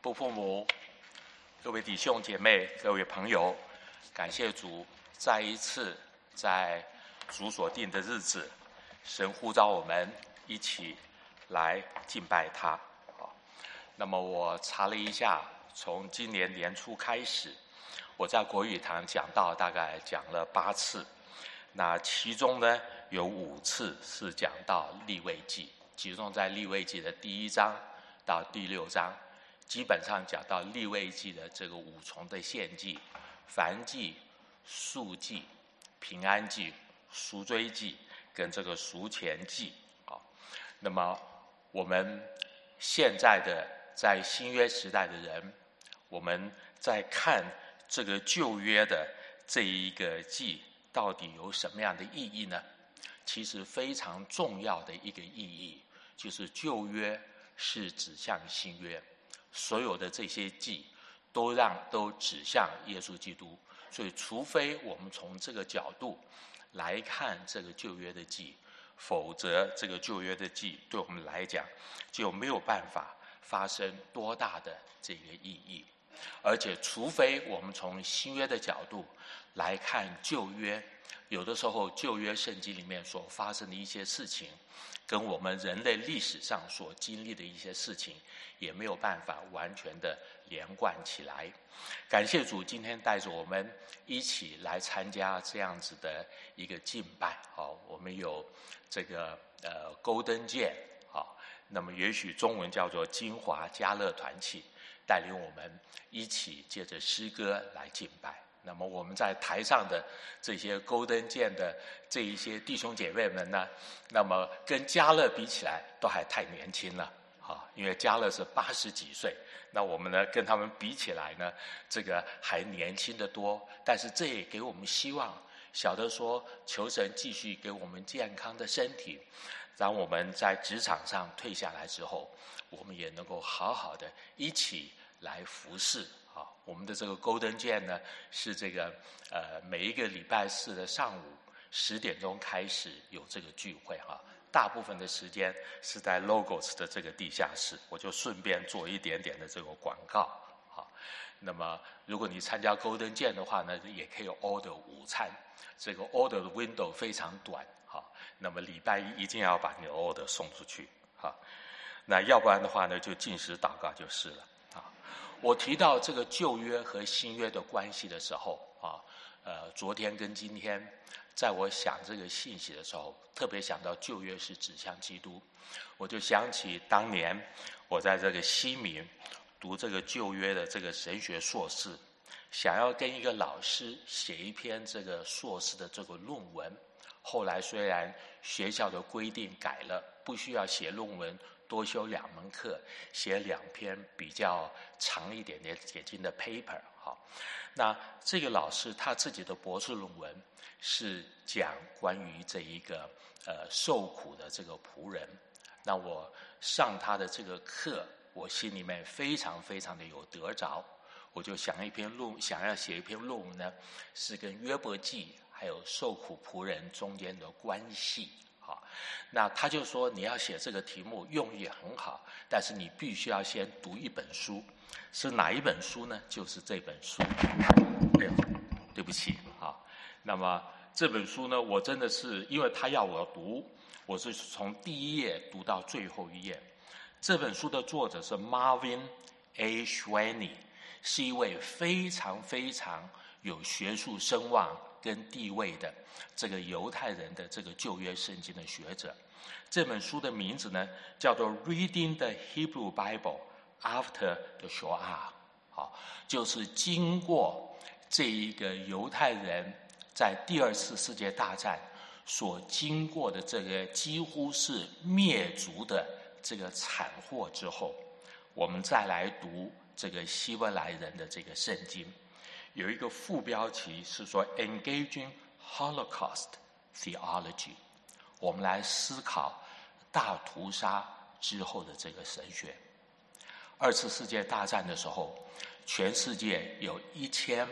父父母、各位弟兄姐妹、各位朋友，感谢主，再一次在主所定的日子，神呼召我们一起来敬拜他。那么我查了一下，从今年年初开始，我在国语堂讲道大概讲了8次，那其中呢有5次是讲到利未记，集中在利未记的第1章到第6章，基本上讲到利未记的这个5重的献祭：燔祭、素祭、平安祭、赎罪祭跟这个赎愆祭。那么我们现在的在新约时代的人，我们在看这个旧约的这一个祭到底有什么样的意义呢？其实非常重要的一个意义，就是旧约是指向新约，所有的这些祭都指向耶稣基督，所以除非我们从这个角度来看这个旧约的祭，否则这个旧约的祭对我们来讲就没有办法发生多大的这个意义。而且除非我们从新约的角度来看旧约，有的时候旧约圣经里面所发生的一些事情，跟我们人类历史上所经历的一些事情也没有办法完全的连贯起来。感谢主今天带着我们一起来参加这样子的一个敬拜。我们有这个Golden Jam，那么也许中文叫做金华嘉乐团契，带领我们一起借着诗歌来敬拜。那么我们在台上的这些Golden Jam的这一些弟兄姐妹们呢，那么跟嘉乐比起来都还太年轻了，因为嘉乐是80几岁，那我们呢跟他们比起来呢，这个还年轻得多。但是这也给我们希望，晓得说求神继续给我们健康的身体，让我们在职场上退下来之后，我们也能够好好的一起来服侍。我们的这个 Golden Jam 呢，是这个每一个礼拜4的上午10点钟开始有这个聚会大部分的时间是在 Logos 的这个地下室，我就顺便做一点点的这个广告。那么如果你参加 Golden Jam 的话呢，也可以 order 午餐，这个 order 的 window 非常短，那么礼拜1一定要把你的 order 送出去，那要不然的话呢，就禁食祷告就是了。我提到这个旧约和新约的关系的时候昨天跟今天在我想这个信息的时候，特别想到旧约是指向基督，我就想起当年我在这个西敏读这个旧约的这个神学硕士，想要跟一个老师写一篇这个硕士的这个论文。后来虽然学校的规定改了，不需要写论文，多修2门课，写2篇比较长一点点解经的 paper。那这个老师他自己的博士论文是讲关于这一个受苦的这个仆人。那我上他的这个课，我心里面非常非常的有得着，我就想要写一篇论文呢，是跟约伯记还有受苦仆人中间的关系。那他就说你要写这个题目用意很好，但是你必须要先读一本书，是哪一本书呢？就是这本书。对不起那么这本书呢，我真的是因为他要我读，我是从第1页读到最后1页。这本书的作者是 Marvin A. Schweini， 是一位非常非常有学术声望跟地位的这个犹太人的这个旧约圣经的学者。这本书的名字呢叫做 Reading the Hebrew Bible After the Shoah， 就是经过这一个犹太人在第2次世界大战所经过的这个几乎是灭族的这个惨祸之后，我们再来读这个希伯来人的这个圣经。有一个副标题是说 Engaging Holocaust Theology， 我们来思考大屠杀之后的这个神学。2次世界大战的时候，全世界有1800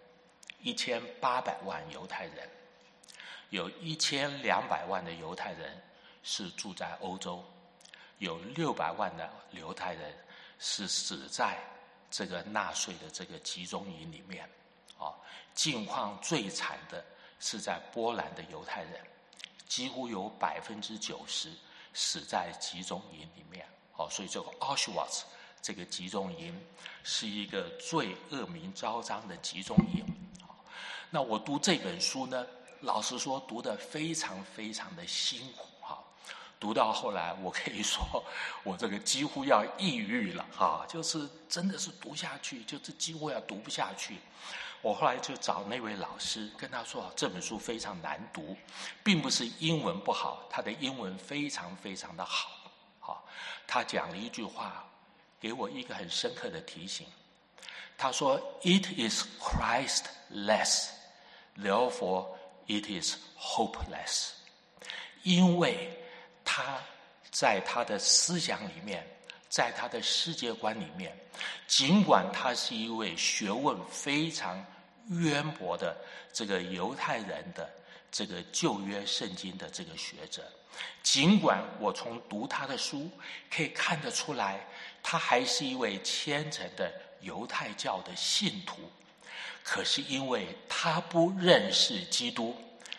万犹太人，有1200万的犹太人是住在欧洲，有600万的犹太人是死在这个纳粹的这个集中营里面。境况最惨的是在波兰的犹太人，几乎有90%死在集中营里面。所以这个 Auschwitz 这个集中营是一个最恶名昭彰的集中营。那我读这本书呢，老实说读得非常非常的辛苦。读到后来我可以说我这个几乎要抑郁了，就是真的是读下去就是几乎要读不下去。我后来就找那位老师跟他说，这本书非常难读，并不是英文不好，他的英文非常非常的好。他讲了一句话给我一个很深刻的提醒，他说 It is Christless, therefore it is hopeless。 因为他在他的思想里面，在他的世界观里面，尽管他是一位学问非常渊博的这个犹太人的这个旧约圣经的这个学者，尽管我从读他的书可以看得出来他还是一位虔诚的犹太教的信徒，可是因为他不认识基督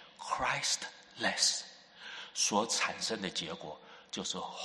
Christless 所产生的结果就是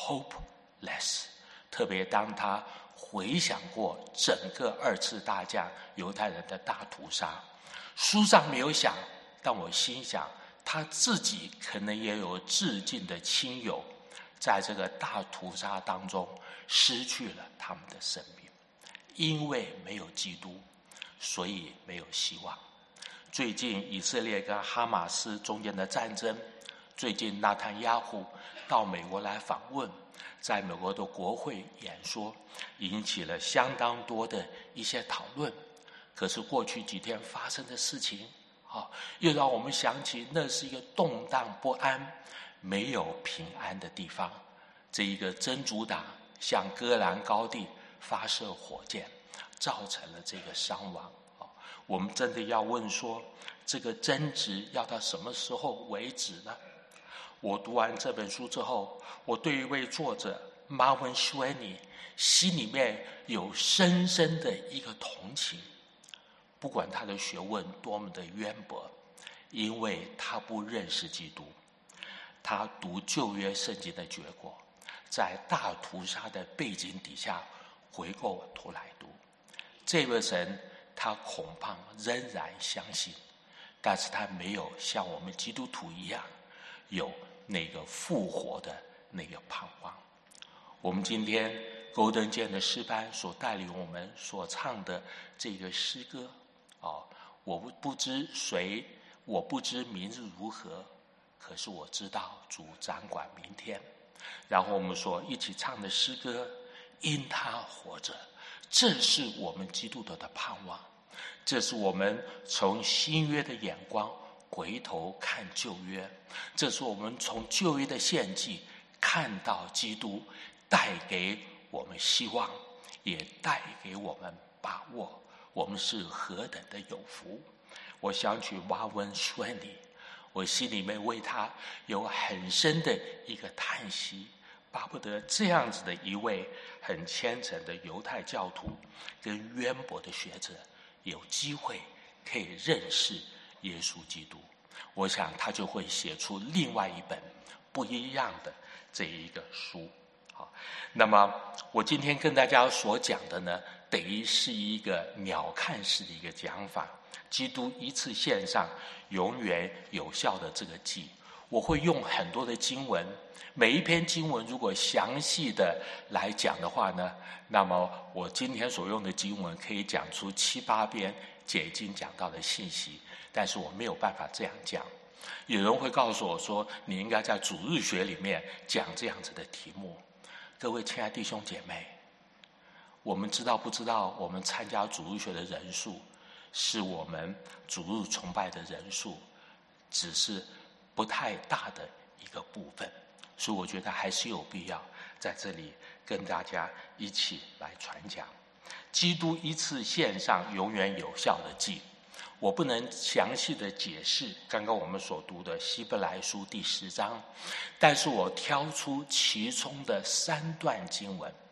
hopeless。 特别当他回想过整个二次大战犹太人的大屠杀，书上没有讲，但我心想他自己可能也有至近的亲友在这个大屠杀当中失去了他们的生命。因为没有基督，所以没有希望。最近以色列跟哈马斯中间的战争，最近纳坦雅胡到美国来访问，在美国的国会演说，引起了相当多的一些讨论。可是过去几天发生的事情，又让我们想起那是一个动荡不安、没有平安的地方。这一个真主党向戈兰高地发射火箭，造成了这个伤亡。我们真的要问说，这个争执要到什么时候为止呢？我读完这本书之后，我对一位作者 Marvin Sweeney 心里面有深深的一个同情。不管他的学问多么的渊博，因为他不认识基督，他读旧约圣经的结果，在大屠杀的背景底下回过头来读这位神，他恐怕仍然相信，但是他没有像我们基督徒一样有那个复活的那个盼望。我们今天勾登剑的诗班所带领我们所唱的这个诗歌，我不知谁，我不知明日如何，可是我知道主掌管明天。然后我们所一起唱的诗歌，因他活着，这是我们基督徒的盼望，这是我们从新约的眼光回头看旧约，这是我们从旧约的献祭看到基督带给我们希望，也带给我们把握，我们是何等的有福。我想起Marvin Sweeney，我心里面为他有很深的一个叹息，巴不得这样子的一位很虔诚的犹太教徒跟渊博的学者有机会可以认识耶稣基督，我想他就会写出另外一本不一样的这一个书。好，那么我今天跟大家所讲的呢，等于是一个鸟瞰式的一个讲法，基督一次献上永远有效的这个祭。我会用很多的经文，每一篇经文如果详细的来讲的话呢，那么我今天所用的经文可以讲出7、8篇解经讲到的信息，但是我没有办法这样讲。有人会告诉我说，你应该在主日学里面讲这样子的题目。各位亲爱的弟兄姐妹，我们知道不知道我们参加主日学的人数是我们主日崇拜的人数只是不太大的一个部分，所以我觉得还是有必要在这里跟大家一起来传讲基督一次献上永远有效的祭。我不能详细的解释刚刚我们所读的希伯来书第10章，但是我挑出其中的3段经文，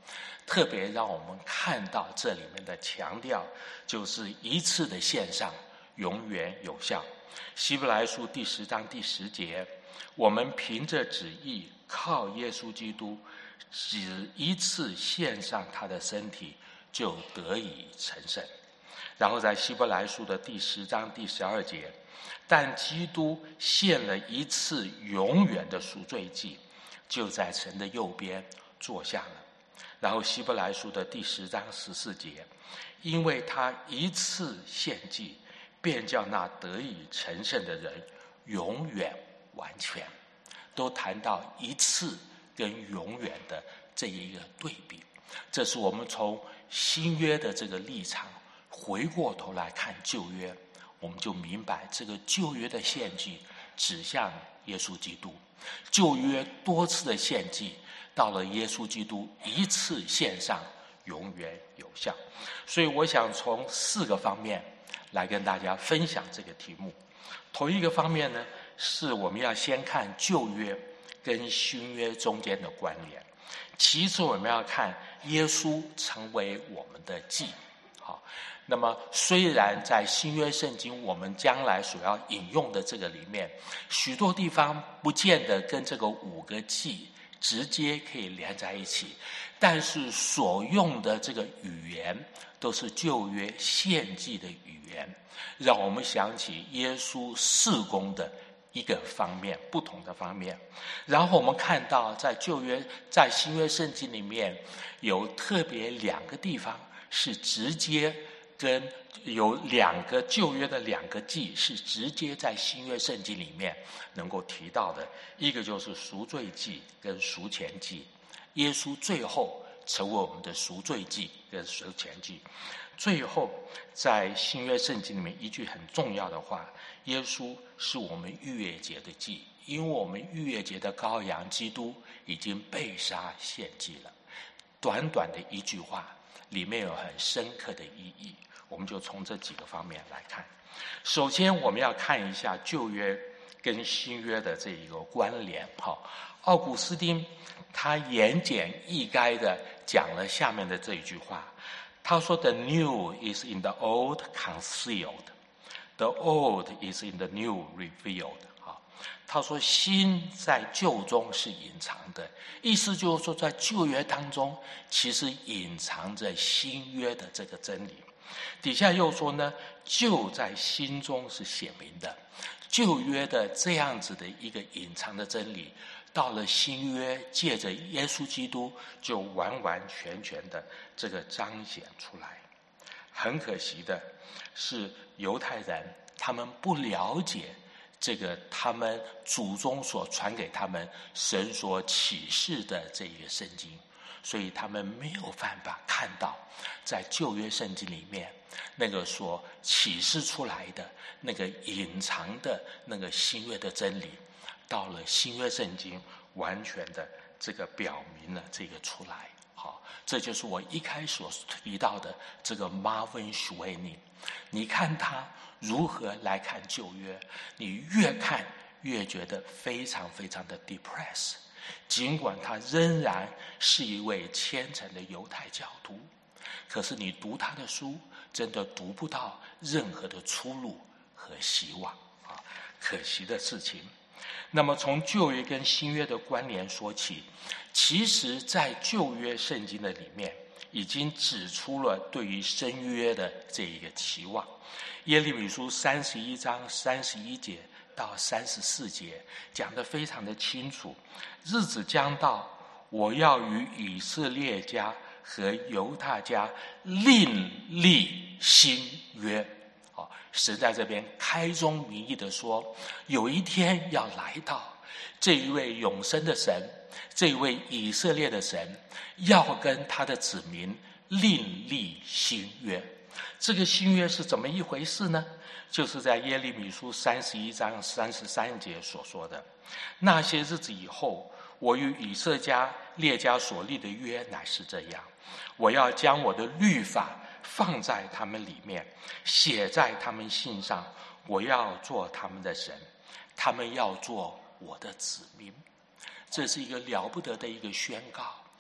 特别让我们看到这里面的强调，就是一次的献上永远有效。希伯来书第10章第10节，我们凭着旨意靠耶稣基督，只一次献上他的身体，就得以成圣。然后在希伯来书的第10章第12节，但基督献了一次永远的赎罪祭，就在神的右边坐下了。然后希伯来书的第10章14节，因为他一次献祭，便叫那得以成圣的人永远完全。都谈到一次跟永远的这一个对比，这是我们从新约的这个立场回过头来看旧约，我们就明白这个旧约的献祭指向耶稣基督，旧约多次的献祭到了耶稣基督一次献上永远有效。所以我想从4个方面来跟大家分享这个题目。头一个方面呢，是我们要先看旧约跟新约中间的关联，其次我们要看耶稣成为我们的祭。好，那么虽然在新约圣经我们将来所要引用的这个里面，许多地方不见得跟这个5个祭直接可以连在一起，但是所用的这个语言都是旧约献祭的语言，让我们想起耶稣事工的一个方面，不同的方面。然后我们看到在旧约在新约圣经里面有特别2个地方是直接跟有2个旧约的2个祭是直接在新约圣经里面能够提到的，一个就是赎罪祭跟赎愆祭，耶稣最后成为我们的赎罪祭跟赎愆祭。最后在新约圣经里面一句很重要的话，耶稣是我们逾越节的祭，因为我们逾越节的羔羊基督已经被杀献祭了。短短的一句话里面有很深刻的意义，我们就从这几个方面来看。首先我们要看一下旧约跟新约的这一个关联。奥古斯丁他言简意赅的讲了下面的这一句话，他说 The new is in the old concealed, the old is in the new revealed。 他说新在旧中是隐藏的，意思就是说在旧约当中其实隐藏着新约的这个真理。底下又说呢，旧在心中是显明的，旧约的这样子的一个隐藏的真理，到了新约借着耶稣基督就完完全全的这个彰显出来。很可惜的是犹太人他们不了解这个他们祖宗所传给他们神所启示的这一个圣经，所以他们没有办法看到在旧约圣经里面那个所启示出来的那个隐藏的那个新约的真理，到了新约圣经完全的这个表明了这个出来。好，这就是我一开始所提到的这个 Marvin Schweinin。 你看他如何来看旧约，你越看越觉得非常非常的 depressed， 尽管他仍然是一位虔诚的犹太教徒，可是你读他的书真的读不到任何的出路和希望啊，可惜的事情。那么从旧约跟新约的关联说起，其实在旧约圣经的里面已经指出了对于新约的这一个期望。耶利米书31章31节到34节讲得非常的清楚，日子将到，我要与以色列家和犹大家另立新约。神在这边开宗明义的说，有一天要来到，这一位永生的神，这一位以色列的神要跟他的子民另立新约。这个新约是怎么一回事呢？就是在耶利米书31章33节所说的，那些日子以后，我与以色列家所立的约乃是这样，我要将我的律法放在他们里面，写在他们心上，我要做他们的神，他们要做我的子民。这是一个了不得的一个宣告，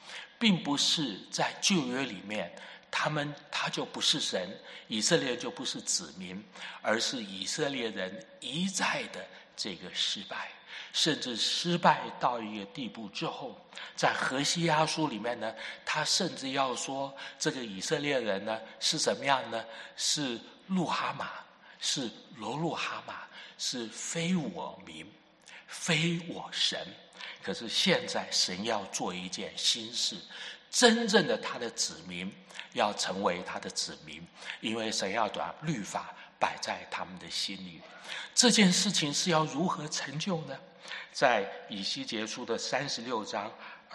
并不是在旧约里面他就不是神，以色列就不是子民，而是以色列人一再的这个失败，甚至失败到一个地步之后，在何西阿书里面呢，他甚至要说这个以色列人呢是怎么样呢？是路哈马，是罗路哈马，是非我民，非我神。可是现在神要做一件新事，真正的他的子民要成为他的子民，因为神要把律法摆在他们的心里。这件事情是要如何成就呢？在以西结书的36章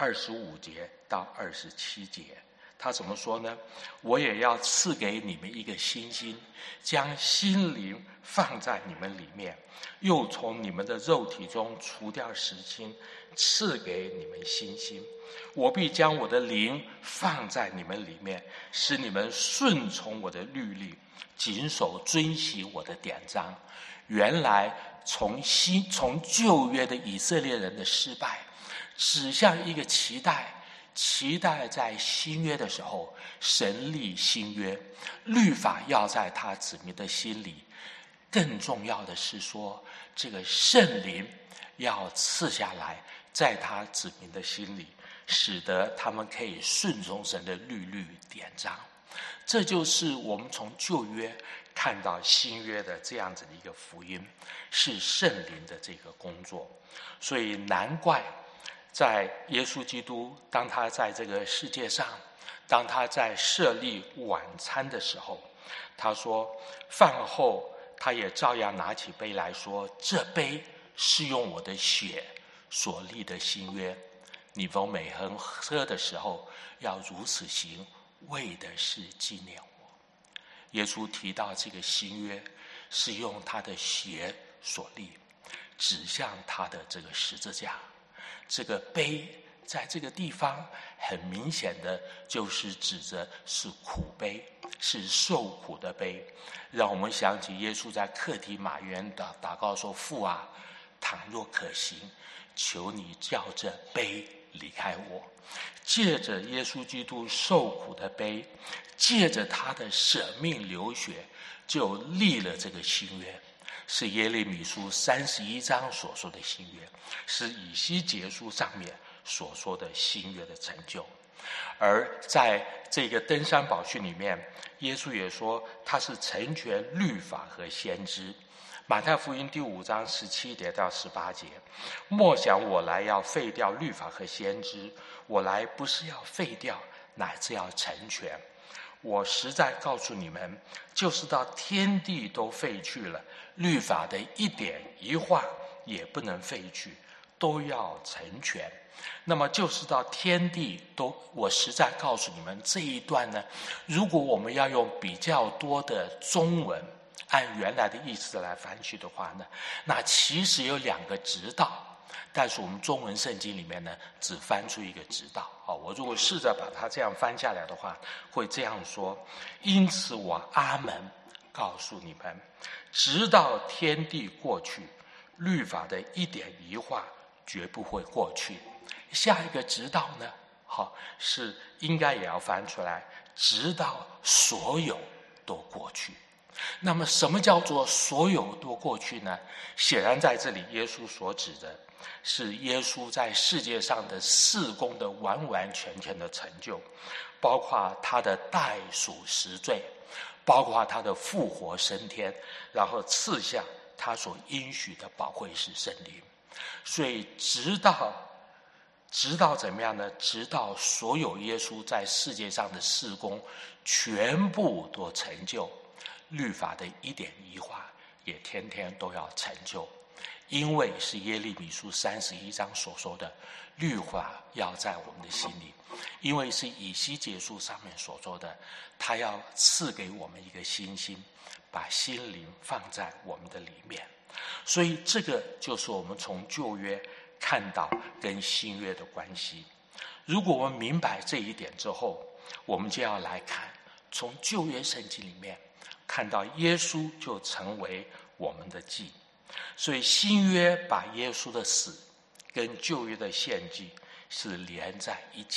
25节到27节，他怎么说呢？我也要赐给你们一个新心，将心灵放在你们里面，又从你们的肉体中除掉石心，赐给你们新心。我必将我的灵放在你们里面，使你们顺从我的律例，谨守遵行我的典章。原来从旧约的以色列人的失败，指向一个期待在新约的时候，神立新约，律法要在他子民的心里。更重要的是说，这个圣灵要赐下来，在他子民的心里，使得他们可以顺从神的律律典章。这就是我们从旧约看到新约的这样子的一个福音，是圣灵的这个工作。所以难怪在耶稣基督当他在这个世界上，当他在设立晚餐的时候，他说饭后他也照样拿起杯来说，这杯是用我的血所立的新约，你逢每逢喝的时候要如此行，为的是纪念我。耶稣提到这个新约是用他的血所立，指向他的这个十字架。这个杯在这个地方很明显的就是指着是苦杯，是受苦的杯，让我们想起耶稣在客提马园祷告说，父啊，倘若可行，求你叫这杯离开我。借着耶稣基督受苦的杯，借着他的舍命流血，就立了这个新约，是耶利米书31章所说的新约，是以西结书上面所说的新约的成就。而在这个登山宝训里面，耶稣也说他是成全律法和先知。马太福音第5章17节到18节，莫想我来要废掉律法和先知，我来不是要废掉，乃是要成全。我实在告诉你们，就是到天地都废去了，律法的一点一画也不能废去，都要成全。那么就是到天地都，我实在告诉你们，这一段呢，如果我们要用比较多的中文按原来的意思来翻去的话呢，那其实有2个直道，但是我们中文圣经里面呢，只翻出一个直道。我如果试着把它这样翻下来的话，会这样说：因此我阿们告诉你们，直到天地过去，律法的一点一画绝不会过去。下一个直道呢，是应该也要翻出来，直到所有都过去。那么什么叫做所有都过去呢？显然在这里耶稣所指的是耶稣在世界上的事工的完完全全的成就，包括他的代赎赎罪，包括他的复活升天，然后赐下他所应许的宝贵是圣灵。所以直到怎么样呢？直到所有耶稣在世界上的事工全部都成就，律法的一点一画也天天都要成就。因为是耶利米书31章所说的，律法要在我们的心里；因为是以西结书上面所说的，他要赐给我们一个新心，把心灵放在我们的里面。所以这个就是我们从旧约看到跟新约的关系。如果我们明白这一点之后，我们就要来看从旧约圣经里面看到耶稣就成为我们的祭。所以新约把耶稣的死跟旧约的献祭是连在一起，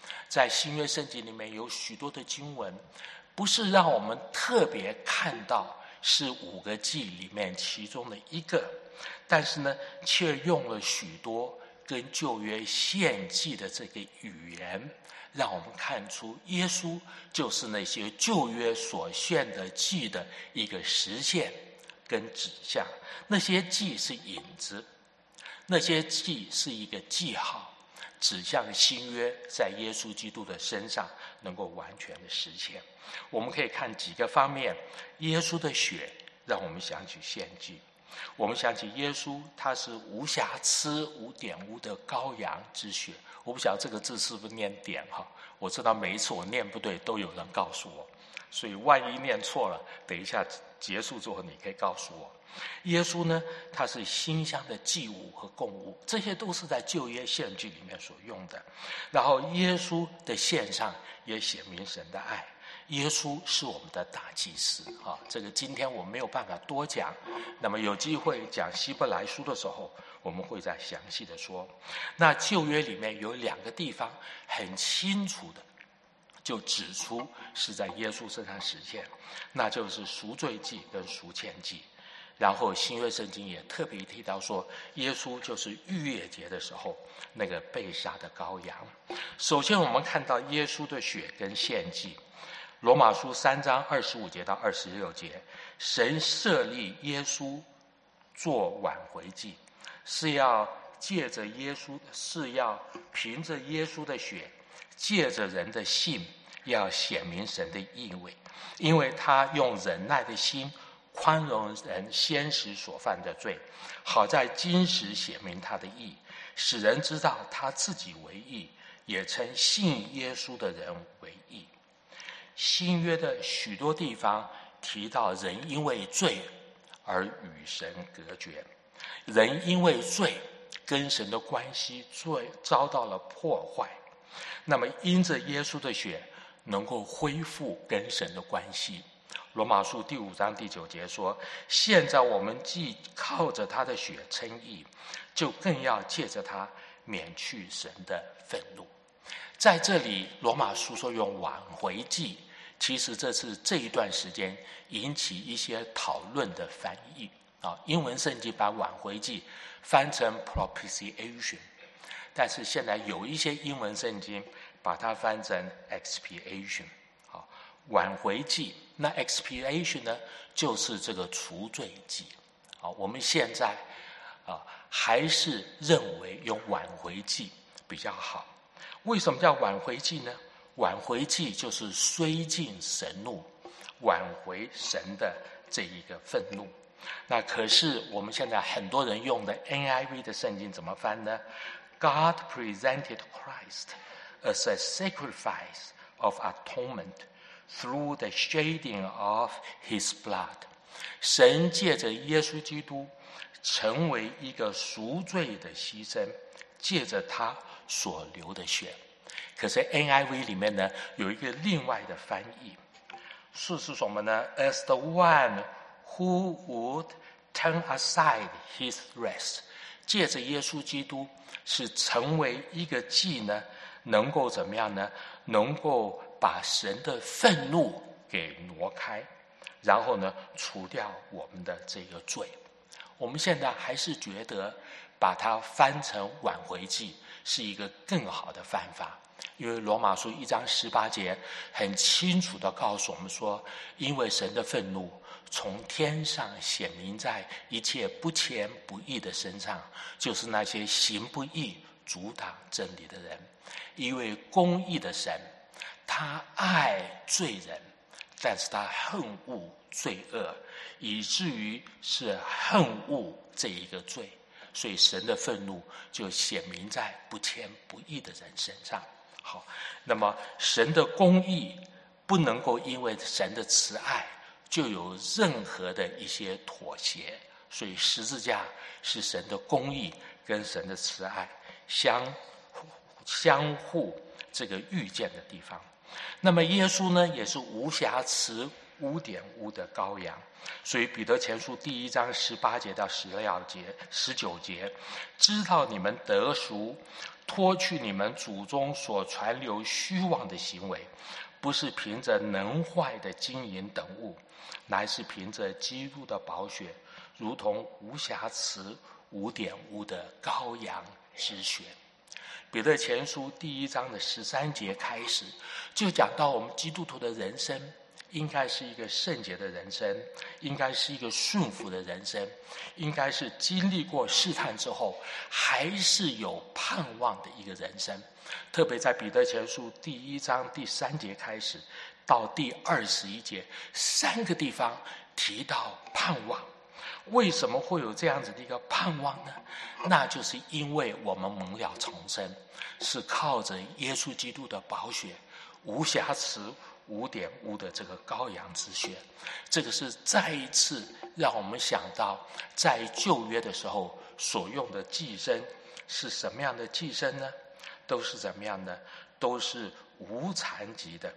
在新约圣经里面有许多的经文，不是让我们特别看到是5个祭里面其中的一个，但是呢，却用了许多跟旧约献祭的这个语言，让我们看出耶稣就是那些旧约所献的祭的一个实现跟指向。那些祭是影子，那些祭是一个记号，指向新约在耶稣基督的身上能够完全的实现。我们可以看几个方面，耶稣的血让我们想起献祭，我们想起耶稣他是无瑕疵无玷污的羔羊之血。我不晓得这个字是不是念点哈，我知道每一次我念不对都有人告诉我，所以万一念错了，等一下结束之后你可以告诉我。耶稣呢，他是馨香的祭物和供物，这些都是在旧约献祭里面所用的。然后耶稣的献上也显明神的爱，耶稣是我们的大祭司啊，这个今天我没有办法多讲，那么有机会讲希伯来书的时候，我们会再详细的说。那旧约里面有2个地方很清楚的就指出是在耶稣身上实现，那就是赎罪祭跟赎愆祭。然后新约圣经也特别提到说，耶稣就是逾越节的时候那个被杀的羔羊。首先我们看到耶稣的血跟献祭，罗马书3章25节到26节，神设立耶稣做挽回祭，是要借着耶稣，是要凭着耶稣的血，借着人的信，要显明神的意味，因为他用忍耐的心宽容人先时所犯的罪，好在今时显明他的义，使人知道他自己为义，也称信耶稣的人为义。新约的许多地方提到人因为罪而与神隔绝，人因为罪跟神的关系遭到了破坏，那么因着耶稣的血能够恢复跟神的关系。罗马书第5章第9节说，现在我们既靠着他的血称义，就更要借着他免去神的愤怒。在这里罗马书说用挽回祭，其实这是这一段时间引起一些讨论的翻译啊。英文圣经把挽回祭翻成 propitiation， 但是现在有一些英文圣经把它翻成 expiation。挽回祭，那 expiation 呢，就是这个除罪祭。我们现在还是认为用挽回祭比较好。为什么叫挽回祭呢？挽回祭就是绥靖神怒，挽回神的这一个愤怒。那可是我们现在很多人用的 NIV 的圣经怎么翻呢？ God presented Christ as a sacrifice of atonement through the shedding of his blood。 神借着耶稣基督成为一个赎罪的牺牲，借着他所流的血。可是 NIV 里面呢有一个另外的翻译，是什么呢？ As the one who would turn aside his wrath， 借着耶稣基督是成为一个祭呢，能够怎么样呢？能够把神的愤怒给挪开，然后呢除掉我们的这个罪。我们现在还是觉得把它翻成挽回祭是一个更好的翻法，因为罗马书1章18节很清楚地告诉我们说，因为神的愤怒从天上显明在一切不虔不义的身上，就是那些行不义阻挡真理的人。因为公义的神他爱罪人，但是他恨恶罪恶，以至于是恨恶这一个罪，所以神的愤怒就显明在不虔不义的人身上。好，那么神的公义不能够因为神的慈爱就有任何的一些妥协，所以十字架是神的公义跟神的慈爱相互这个遇见的地方。那么耶稣呢也是无瑕疵污点污的羔羊。所以彼得前书第1章18节到19节，知道你们得赎，脱去你们祖宗所传流虚妄的行为，不是凭着能坏的金银等物，乃是凭着基督的宝血，如同无瑕疵无点污的羔羊之血。彼得前书第1章的13节开始，就讲到我们基督徒的人生应该是一个圣洁的人生，应该是一个顺服的人生，应该是经历过试探之后还是有盼望的一个人生。特别在彼得前书第1章第3节开始到第21节3个地方提到盼望。为什么会有这样子的一个盼望呢？那就是因为我们蒙了重生，是靠着耶稣基督的宝血，无瑕疵无点污的这个羔羊之血。这个是再一次让我们想到在旧约的时候所用的祭牲是什么样的祭牲呢？都是怎么样的？都是无残疾的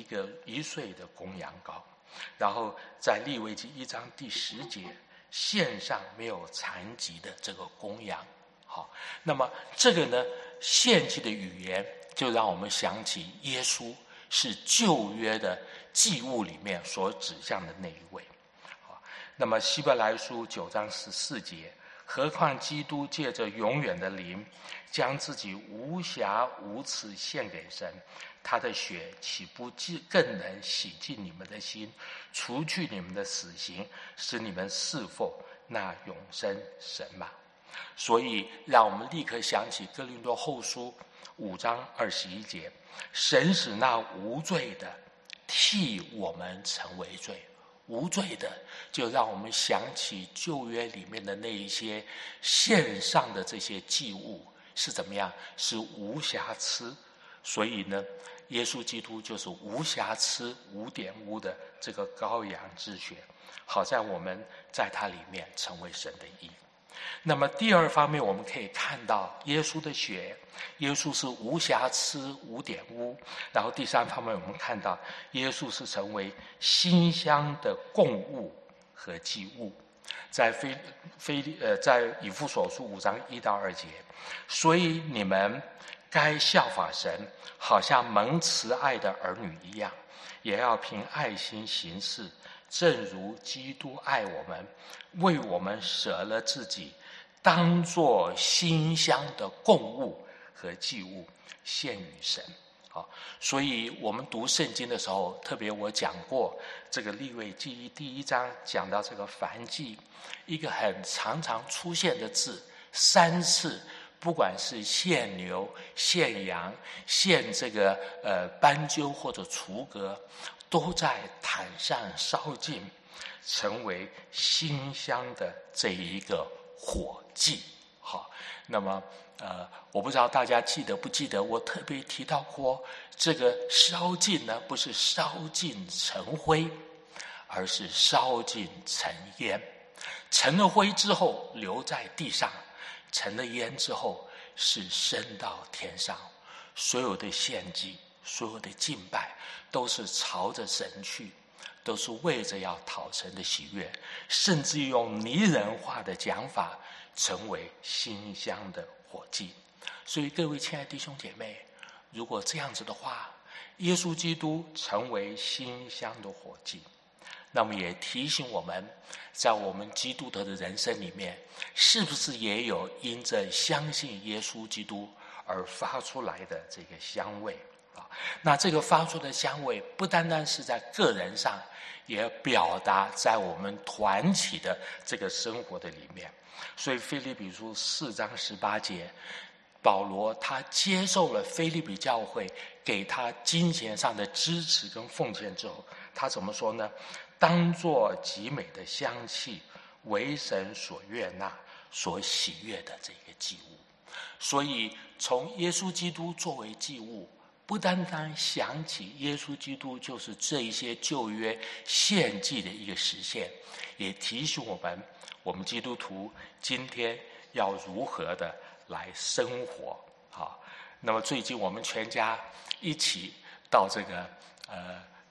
1岁的公羊羔。然后在利未记1章第10节献上没有残疾的这个公羊。好，那么这个呢，献祭的语言就让我们想起耶稣是旧约的祭物里面所指向的那一位。好，那么希伯来书9章14节，何况基督借着永远的灵，将自己无瑕无疵献给神，他的血岂不更能洗净你们的心，除去你们的死刑，使你们侍奉那永生神吗？所以让我们立刻想起哥林多后书5章21节，神使那无罪的替我们成为罪。无罪的就让我们想起旧约里面的那一些献上的这些祭物是怎么样，是无瑕疵。所以呢，耶稣基督就是无瑕疵无点污的这个羔羊之血，好在我们在它里面成为神的义。那么第二方面，我们可以看到耶稣的血，耶稣是无瑕疵无点污。然后第三方面，我们看到耶稣是成为馨香的供物和祭物。在以弗所书5章1到2节，所以你们该效法神，好像蒙慈爱的儿女一样，也要凭爱心行事，正如基督爱我们，为我们舍了自己，当作馨香的供物和祭物献与神。好，所以我们读圣经的时候，特别我讲过这个利未记第1章讲到这个燔祭，一个很常常出现的字3次，不管是献牛、献羊、献这个斑鸠或者雏鸽，都在坛上烧尽，成为馨香的这一个火祭。好，那么我不知道大家记得不记得，我特别提到过，这个烧尽呢，不是烧尽成灰，而是烧尽成烟。成了灰之后留在地上，成了烟之后是升到天上。所有的献祭，所有的敬拜，都是朝着神去，都是为着要讨神的喜悦，甚至用拟人化的讲法，成为馨香的火祭。所以各位亲爱的弟兄姐妹，如果这样子的话，耶稣基督成为馨香的火祭，那么也提醒我们，在我们基督徒的人生里面，是不是也有因着相信耶稣基督而发出来的这个香味啊？那这个发出的香味不单单是在个人上，也表达在我们团体的这个生活的里面。所以腓立比书4章18节，保罗他接受了腓立比教会给他金钱上的支持跟奉献之后，他怎么说呢？当作极美的香气，为神所悦纳、所喜悦的这个祭物。所以从耶稣基督作为祭物，不单单想起耶稣基督就是这一些旧约献祭的一个实现，也提醒我们基督徒今天要如何的来生活。好，那么最近我们全家一起到这个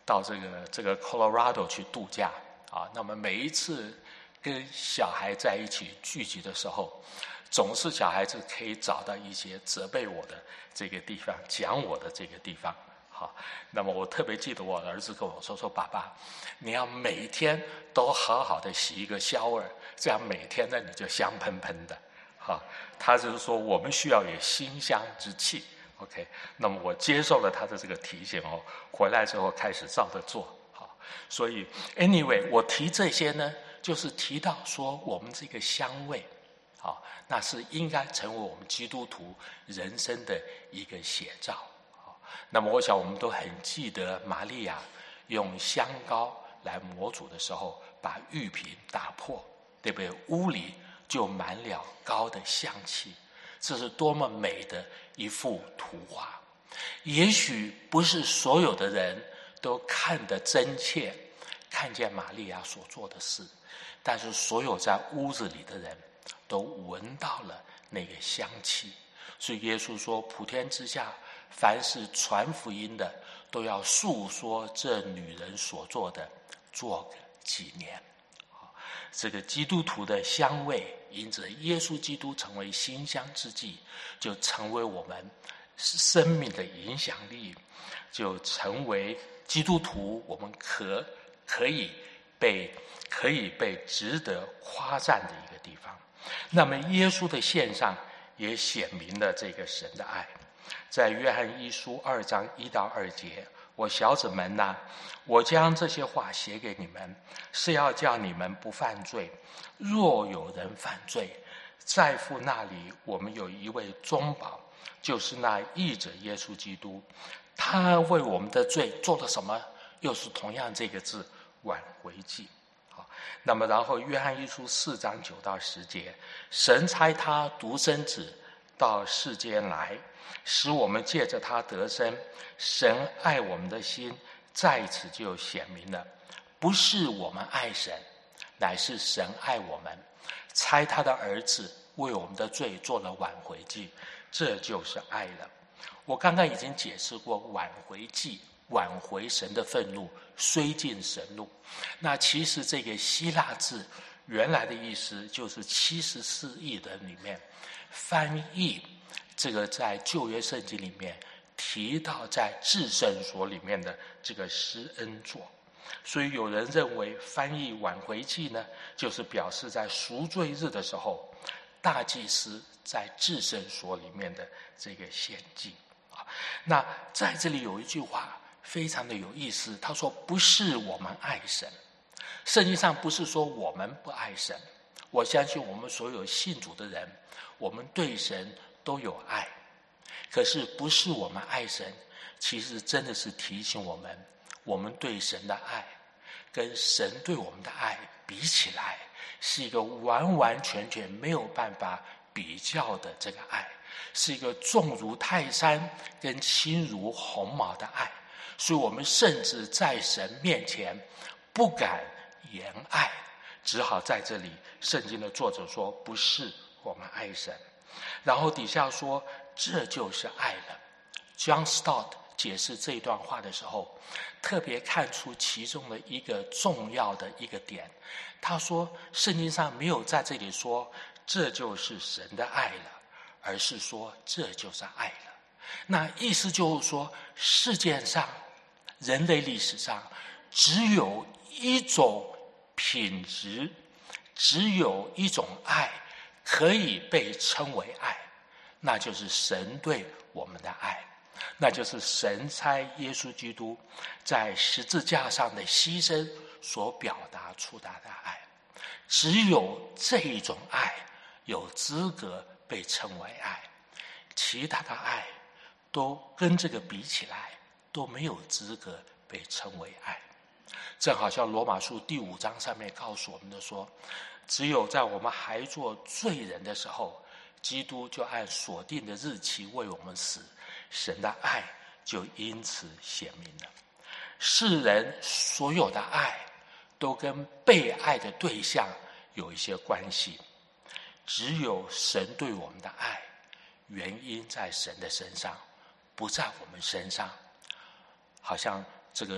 到这个 Colorado 去度假啊。那么每一次跟小孩在一起聚集的时候，总是小孩子可以找到一些责备我的这个地方，讲我的这个地方。好，那么我特别记得我儿子跟我说：“爸爸，你要每天都好好的洗一个shower，这样每天呢你就香喷喷的。”好，他就是说我们需要有馨香之气。OK， 那么我接受了他的这个提醒哦，回来之后开始照着做。好，所以 anyway， 我提这些呢，就是提到说我们这个香味，好，那是应该成为我们基督徒人生的一个写照。那么我想我们都很记得玛利亚用香膏来模主的时候，把玉瓶打破，对不对？屋里就满了膏的香气，这是多么美的一幅图画。也许不是所有的人都看得真切，看见玛利亚所做的事，但是所有在屋子里的人都闻到了那个香气。所以耶稣说，普天之下凡是传福音的，都要述说这女人所做的，做个纪念。这个基督徒的香味，因着耶稣基督成为馨香之剂，就成为我们生命的影响力，就成为基督徒我们可以被值得夸赞的一个地方。那么耶稣的献上也显明了这个神的爱。在约翰一书2章1到2节，我小子们哪，我将这些话写给你们，是要叫你们不犯罪。若有人犯罪，在父那里我们有一位中保，就是那义者耶稣基督。他为我们的罪做了什么？又是同样这个字，挽回祭。好，那么然后约翰一书4章9到10节，神差他独生子到世间来，使我们借着他得生。神爱我们的心在此就显明了，不是我们爱神，乃是神爱我们，差他的儿子为我们的罪做了挽回祭，这就是爱了。我刚刚已经解释过，挽回祭挽回神的愤怒，虽尽神怒。那其实这个希腊字原来的意思就是74译的里面翻译这个在旧约圣经里面提到在至圣所里面的这个施恩座。所以有人认为翻译挽回祭呢，就是表示在赎罪日的时候，大祭司在至圣所里面的这个献祭。那在这里有一句话非常的有意思，他说不是我们爱神。圣经上不是说我们不爱神，我相信我们所有信主的人，我们对神都有爱。可是不是我们爱神，其实真的是提醒我们，我们对神的爱跟神对我们的爱比起来，是一个完完全全没有办法比较的这个爱，是一个重如泰山跟轻如鸿毛的爱。所以我们甚至在神面前不敢言爱，只好在这里圣经的作者说不是我们爱神，然后底下说这就是爱了。 John Stott 解释这段话的时候，特别看出其中的一个重要的一个点。他说圣经上没有在这里说这就是神的爱了，而是说这就是爱了。那意思就是说，世界上人类历史上只有一种品质，只有一种爱可以被称为爱，那就是神对我们的爱，那就是神差耶稣基督在十字架上的牺牲所表达出来的爱。只有这一种爱有资格被称为爱，其他的爱都跟这个比起来都没有资格被称为爱。正好像罗马书第5章上面告诉我们的说，只有在我们还做罪人的时候，基督就按所定的日期为我们死，神的爱就因此显明了。世人所有的爱都跟被爱的对象有一些关系，只有神对我们的爱原因在神的身上，不在我们身上。好像这个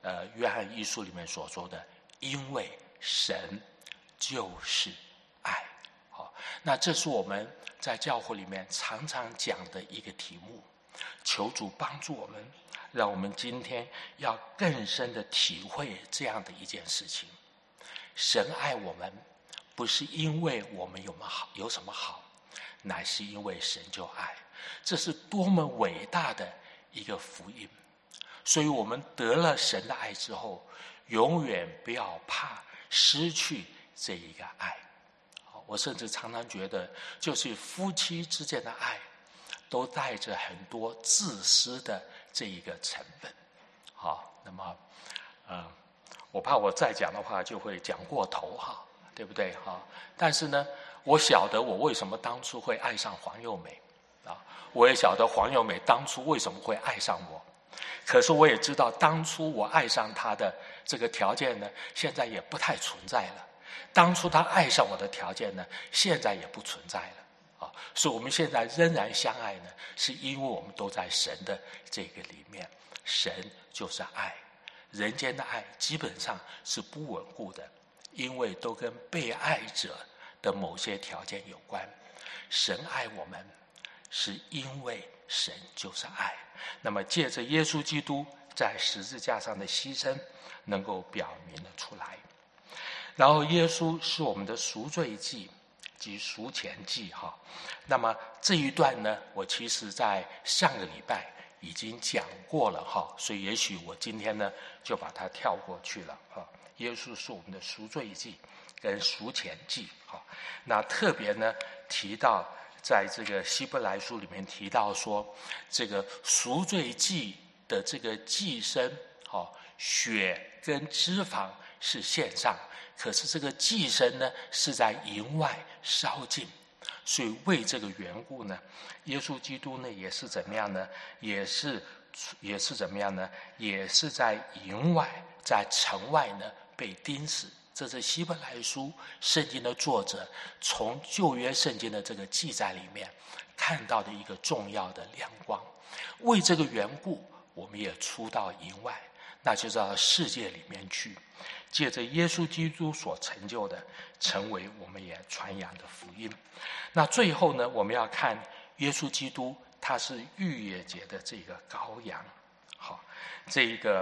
约翰一书里面所说的，因为神就是爱。好，那这是我们在教会里面常常讲的一个题目，求主帮助我们，让我们今天要更深的体会这样的一件事情。神爱我们，不是因为我们有什么好，乃是因为神就爱。这是多么伟大的一个福音！所以我们得了神的爱之后，永远不要怕失去这一个爱。我甚至常常觉得，就是夫妻之间的爱都带着很多自私的这一个成分。好，那么我怕我再讲的话就会讲过头哈，对不对哈？但是呢，我晓得我为什么当初会爱上黄幼美啊，我也晓得黄幼美当初为什么会爱上我。可是我也知道，当初我爱上她的这个条件呢，现在也不太存在了。当初她爱上我的条件呢，现在也不存在了。所以我们现在仍然相爱呢，是因为我们都在神的这个里面。神就是爱，人间的爱基本上是不稳固的，因为都跟被爱者的某些条件有关。神爱我们，是因为神就是爱。那么借着耶稣基督在十字架上的牺牲，能够表明了出来。然后耶稣是我们的赎罪祭及赎愆祭哈。那么这一段呢，我其实在上个礼拜已经讲过了哈，所以也许我今天呢就把它跳过去了哈。耶稣是我们的赎罪祭跟赎愆祭哈。那特别呢提到，在这个希伯来书里面提到说，这个赎罪祭的这个祭牲，血跟脂肪是献上，可是这个祭牲呢是在营外烧尽。所以为这个缘故呢，耶稣基督呢也是怎么样呢？也是怎么样呢？也是在营外，在城外呢被钉死。这是希伯来书圣经的作者从旧约圣经的这个记载里面看到的一个重要的亮光。为这个缘故，我们也出到营外，那就是到世界里面去，借着耶稣基督所成就的，成为我们也传扬的福音。那最后呢，我们要看耶稣基督，他是逾越节的这个羔羊。好，这一个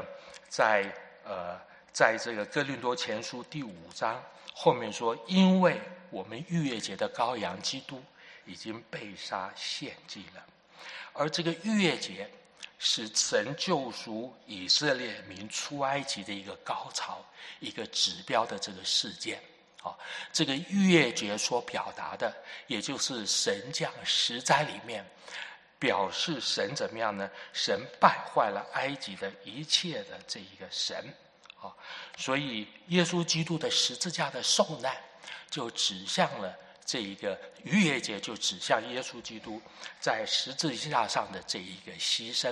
在这个哥林多前书第5章后面说，因为我们逾越节的羔羊基督已经被杀献祭了。而这个逾越节是神救赎以色列民出埃及的一个高潮，一个指标的这个事件。这个逾越节所表达的，也就是神降十灾里面表示神怎么样呢？神败坏了埃及的一切的这一个神。所以耶稣基督的十字架的受难就指向了这一个逾越节，就指向耶稣基督在十字架上的这一个牺牲。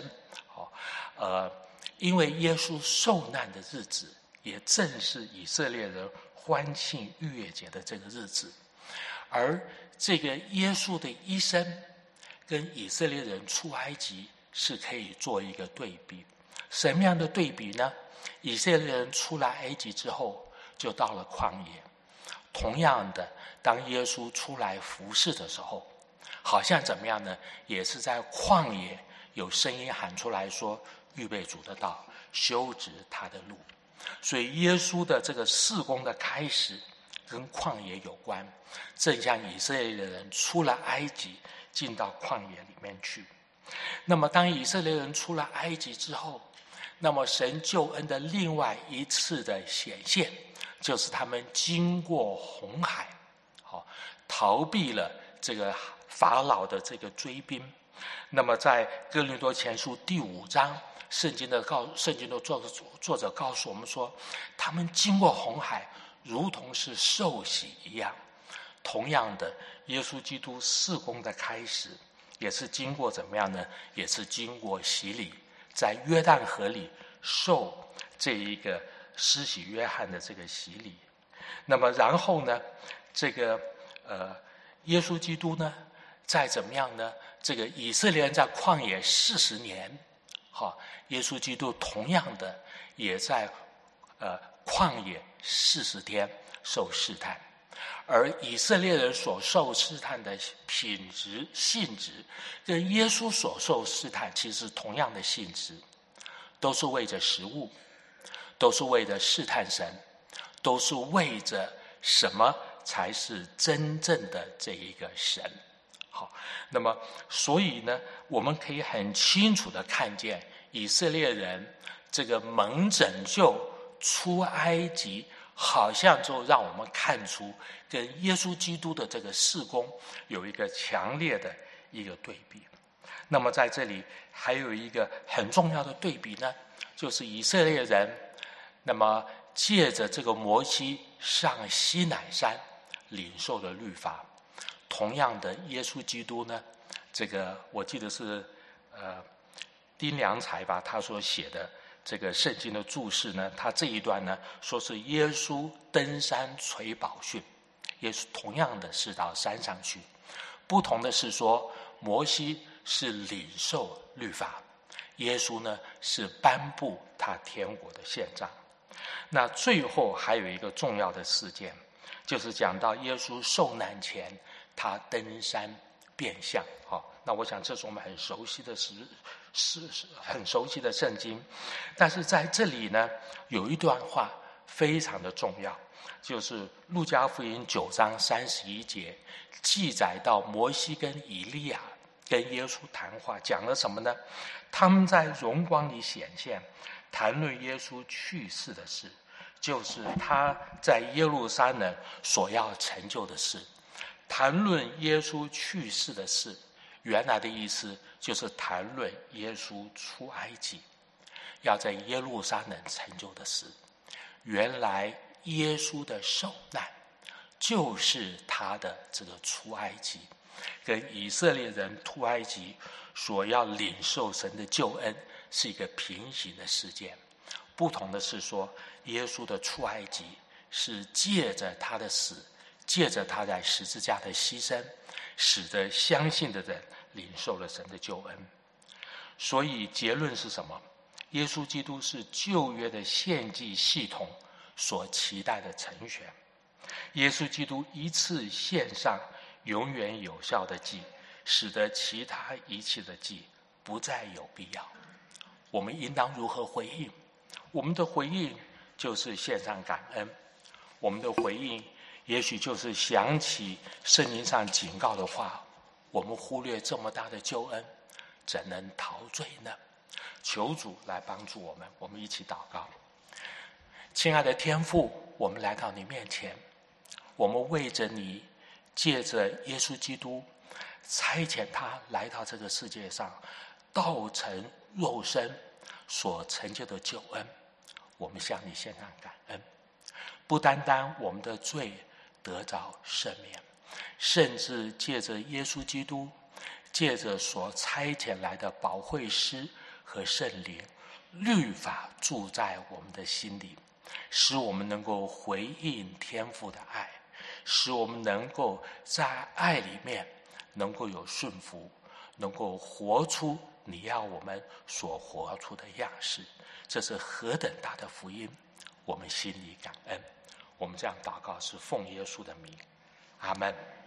因为耶稣受难的日子也正是以色列人欢庆逾越节的这个日子，而这个耶稣的一生跟以色列人出埃及是可以做一个对比。什么样的对比呢？以色列人出来埃及之后，就到了旷野。同样的，当耶稣出来服侍的时候，好像怎么样呢？也是在旷野有声音喊出来说：“预备主的道，修直他的路。”所以耶稣的这个事工的开始跟旷野有关，正像以色列人出了埃及，进到旷野里面去。那么当以色列人出了埃及之后，那么神救恩的另外一次的显现，就是他们经过红海，逃避了这个法老的这个追兵。那么在哥林多前书第5章，圣经的作者告诉我们说，他们经过红海如同是受洗一样。同样的，耶稣基督事工的开始也是经过怎么样呢？也是经过洗礼，在约旦河里受这一个施洗约翰的这个洗礼。那么然后呢，这个耶稣基督呢，再怎么样呢？这个以色列人在旷野40年好，耶稣基督同样的也在旷野40天受试探，而以色列人所受试探的品质性质，跟耶稣所受试探其实同样的性质，都是为着食物，都是为着试探神，都是为着什么才是真正的这一个神。好，那么所以呢，我们可以很清楚的看见以色列人这个蒙拯救出埃及，好像就让我们看出跟耶稣基督的这个事工有一个强烈的一个对比。那么在这里还有一个很重要的对比呢，就是以色列人那么借着这个摩西上西乃山领受的律法，同样的耶稣基督呢，这个我记得是丁良才吧，他所写的这个圣经的注释呢，他这一段呢说是耶稣登山垂宝训，耶稣同样的是到山上去，不同的是说摩西是领受律法，耶稣呢是颁布他天国的宪章。那最后还有一个重要的事件，就是讲到耶稣受难前他登山变相。那我想这是我们很熟悉的很熟悉的圣经，但是在这里呢有一段话非常的重要，就是路加福音9章31节记载到摩西跟以利亚跟耶稣谈话，讲了什么呢？他们在荣光里显现，谈论耶稣去世的事，就是他在耶路撒冷所要成就的事。谈论耶稣去世的事，原来的意思就是谈论耶稣出埃及，要在耶路撒冷成就的事。原来耶稣的受难就是他的这个出埃及，跟以色列人出埃及所要领受神的救恩是一个平行的事件。不同的是说，耶稣的出埃及是借着他的死，借着他在十字架的牺牲，使得相信的人领受了神的救恩。所以结论是什么？耶稣基督是旧约的献祭系统所期待的成全。耶稣基督一次献上永远有效的祭，使得其他一切的祭不再有必要。我们应当如何回应？我们的回应就是献上感恩，我们的回应也许就是想起圣经上警告的话，我们忽略这么大的救恩，怎能陶醉呢？求主来帮助我们，我们一起祷告。亲爱的天父，我们来到你面前，我们为着你借着耶稣基督差遣他来到这个世界上，道成肉身所成就的救恩，我们向你献上感恩。不单单我们的罪得着赦免，甚至借着耶稣基督，借着所差遣来的保惠师和圣灵，律法住在我们的心里，使我们能够回应天父的爱，使我们能够在爱里面能够有顺服，能够活出你要我们所活出的样式。这是何等大的福音，我们心里感恩。我们这样祷告是奉耶稣的名，阿们。